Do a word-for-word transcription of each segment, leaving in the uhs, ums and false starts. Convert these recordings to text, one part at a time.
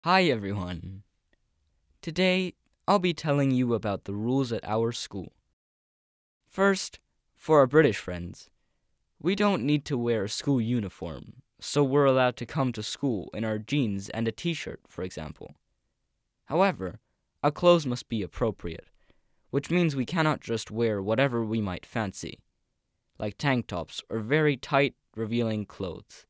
Hi everyone. Today, I'll be telling you about the rules at our school. First, for our British friends, we don't need to wear a school uniform, so we're allowed to come to school in our jeans and a t-shirt, for example. However, our clothes must be appropriate, which means we cannot just wear whatever we might fancy, like tank tops or very tight, revealing clothes.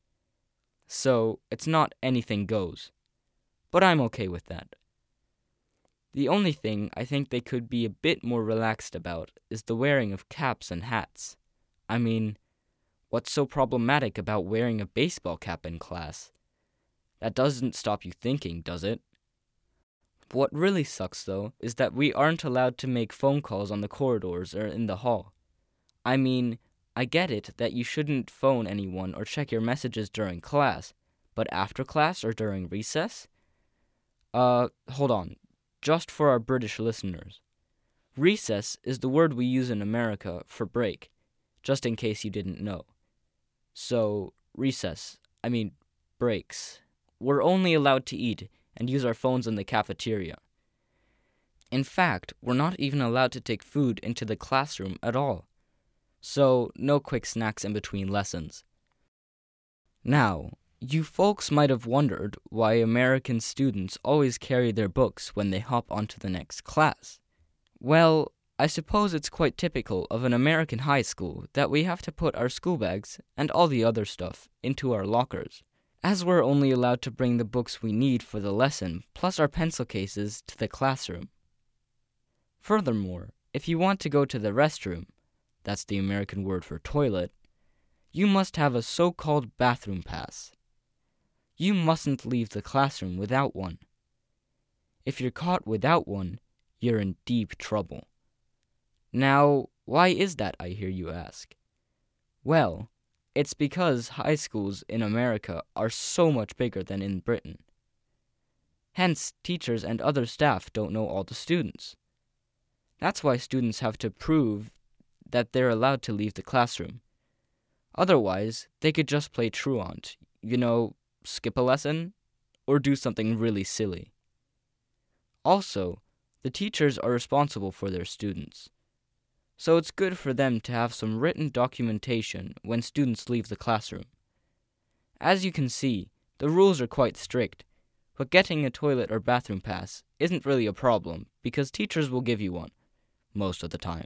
So, it's not anything goes. But I'm okay with that. The only thing I think they could be a bit more relaxed about is the wearing of caps and hats. I mean, what's so problematic about wearing a baseball cap in class? That doesn't stop you thinking, does it? What really sucks, though, is that we aren't allowed to make phone calls on the corridors or in the hall. I mean, I get it that you shouldn't phone anyone or check your messages during class, but after class or during recess? Uh, hold on. Just for our British listeners. Recess is the word we use in America for break, just in case you didn't know. So, recess, I mean, breaks. We're only allowed to eat and use our phones in the cafeteria. In fact, we're not even allowed to take food into the classroom at all. So, no quick snacks in between lessons. Now, you folks might have wondered why American students always carry their books when they hop onto the next class. Well, I suppose it's quite typical of an American high school that we have to put our school bags and all the other stuff into our lockers, as we're only allowed to bring the books we need for the lesson plus our pencil cases to the classroom. Furthermore, if you want to go to the restroom, that's the American word for toilet, you must have a so-called bathroom pass. You mustn't leave the classroom without one. If you're caught without one, you're in deep trouble. Now, why is that, I hear you ask? Well, it's because high schools in America are so much bigger than in Britain. Hence, teachers and other staff don't know all the students. That's why students have to prove that they're allowed to leave the classroom. Otherwise, they could just play truant, you know, skip a lesson, or do something really silly. Also, the teachers are responsible for their students. So it's good for them to have some written documentation when students leave the classroom. As you can see, the rules are quite strict, but getting a toilet or bathroom pass isn't really a problem because teachers will give you one, most of the time.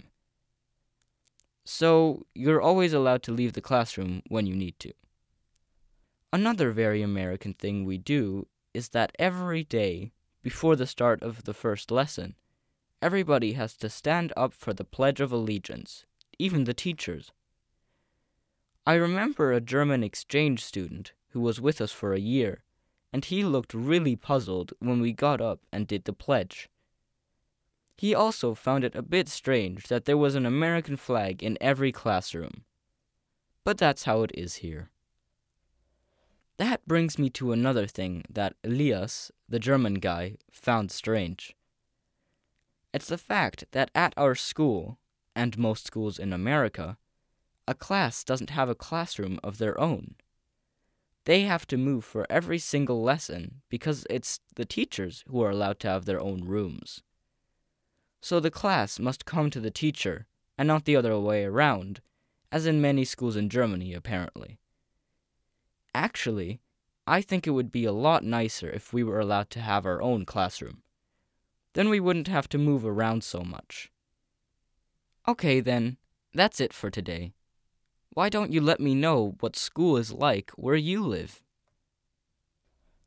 So you're always allowed to leave the classroom when you need to. Another very American thing we do is that every day, before the start of the first lesson, everybody has to stand up for the Pledge of Allegiance, even the teachers. I remember a German exchange student who was with us for a year, and he looked really puzzled when we got up and did the pledge. He also found it a bit strange that there was an American flag in every classroom. But that's how it is here. That brings me to another thing that Elias, the German guy, found strange. It's the fact that at our school, and most schools in America, a class doesn't have a classroom of their own. They have to move for every single lesson because it's the teachers who are allowed to have their own rooms. So the class must come to the teacher, and not the other way around, as in many schools in Germany, apparently. Actually, I think it would be a lot nicer if we were allowed to have our own classroom. Then we wouldn't have to move around so much. Okay then, that's it for today. Why don't you let me know what school is like where you live?